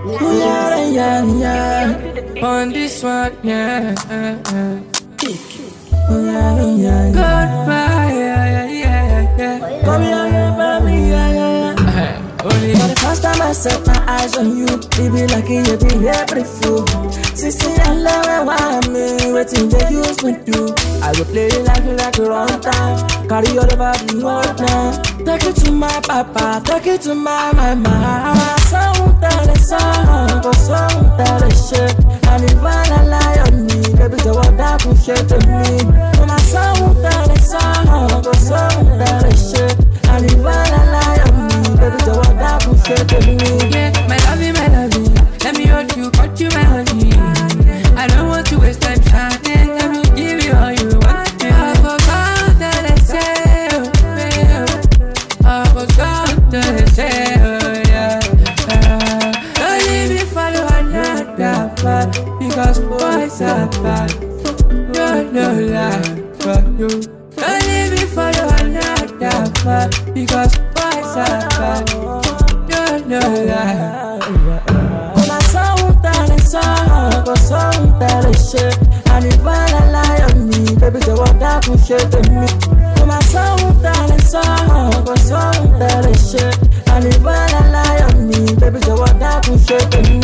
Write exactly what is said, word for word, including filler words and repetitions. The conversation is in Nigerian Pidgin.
Yeah, yeah, yeah. On this one, yeah. Yeah, yeah. Goodbye, yeah, yeah, yeah. Come here, yeah, baby, yeah, yeah. Only for the first time I set my eyes on you, it be like it be beautiful. Sissy, I love it, why me waiting they use me do. I will play it like it like a wrong time. Carry all over the world now. Take it to my papa, take it to my mama. Someone tell it song, go someone tell it shit. And if I lie on me, baby, the one that will shit to me. My someone tell it song, go someone tell it shit. And if I lie on me, baby, the one that will shit to me. Yeah, my lovey, my lovey, let me hold you, cut you my honey. I don't want to waste time shining, let me give you all you want. I forgot that I said, oh, yeah. I forgot that I said, oh, yeah. Uh, don't leave me follow another path, because boys are bad. You're no lie for you. Don't leave me follow another path, because boys are bad. You're no lie. My soul tell it song, go soul tell it shit. And if I lie on me, baby, the one that will shit to me. My soul tell it song, go soul tell it shit. And if I lie on me, baby, the one that will shit to me.